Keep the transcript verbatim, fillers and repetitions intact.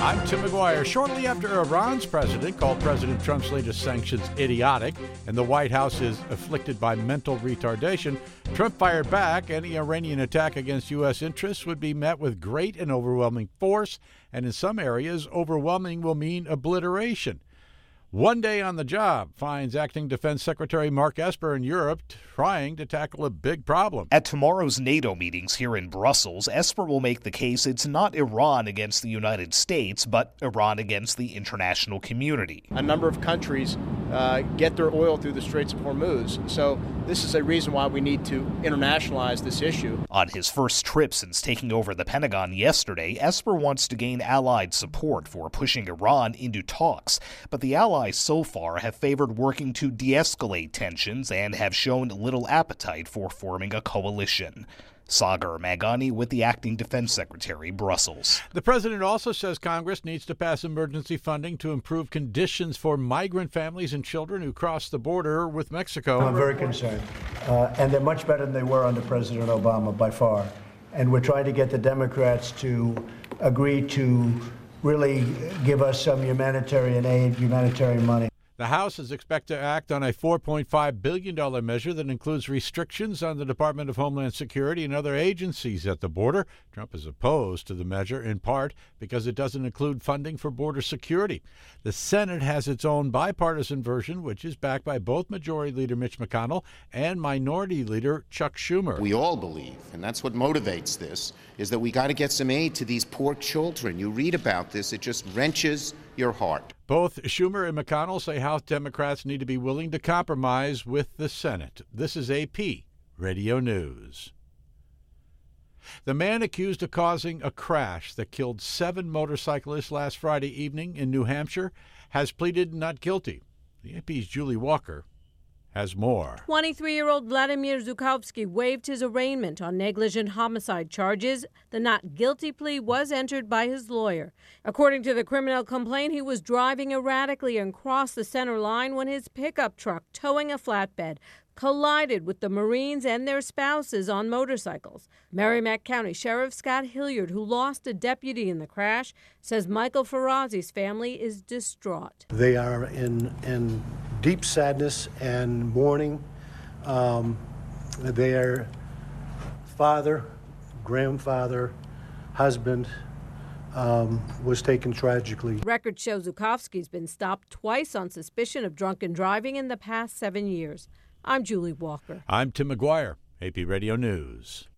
I'm Tim McGuire. Shortly after Iran's president called President Trump's latest sanctions idiotic and the White House is afflicted by mental retardation, Trump fired back. Any Iranian attack against U S interests would be met with great and overwhelming force, and in some areas, overwhelming will mean obliteration. One day on the job finds Acting Defense Secretary Mark Esper in Europe trying to tackle a big problem. At tomorrow's NATO meetings here in Brussels, Esper will make the case it's not Iran against the United States, but Iran against the international community. A number of countries uh, get their oil through the Straits of Hormuz, so this is a reason why we need to internationalize this issue. On his first trip since taking over the Pentagon yesterday, Esper wants to gain allied support for pushing Iran into talks, but the allies so far have favored working to de-escalate tensions and have shown little appetite for forming a coalition. Sagar Magani with the Acting Defense Secretary, Brussels. The president also says Congress needs to pass emergency funding to improve conditions for migrant families and children who cross the border with Mexico. I'm very concerned. Uh, and they're much better than they were under President Obama, by far. And we're trying to get the Democrats to agree to really give us some humanitarian aid, humanitarian money. The House is expected to act on a four point five billion dollars measure that includes restrictions on the Department of Homeland Security and other agencies at the border. Trump is opposed to the measure in part because it doesn't include funding for border security. The Senate has its own bipartisan version, which is backed by both Majority Leader Mitch McConnell and Minority Leader Chuck Schumer. We all believe, and that's what motivates this, is that we got to get some aid to these poor children. You read about this, it just wrenches your heart. Both Schumer and McConnell say House Democrats need to be willing to compromise with the Senate. This is A P Radio News. The man accused of causing a crash that killed seven motorcyclists last Friday evening in New Hampshire has pleaded not guilty. The A P's Julie Walker has more. twenty-three-year-old Vladimir Zhukovsky waived his arraignment on negligent homicide charges. The not guilty plea was entered by his lawyer. According to the criminal complaint, he was driving erratically and crossed the center line when his pickup truck towing a flatbed collided with the Marines and their spouses on motorcycles. Merrimack County Sheriff Scott Hilliard, who lost a deputy in the crash, says Michael Ferrazzi's family is distraught. They are in, in deep sadness and mourning. Um, their father, grandfather, husband um, was taken tragically. Records show Zhukovsky's been stopped twice on suspicion of drunken driving in the past seven years. I'm Julie Walker. I'm Tim McGuire, A P Radio News.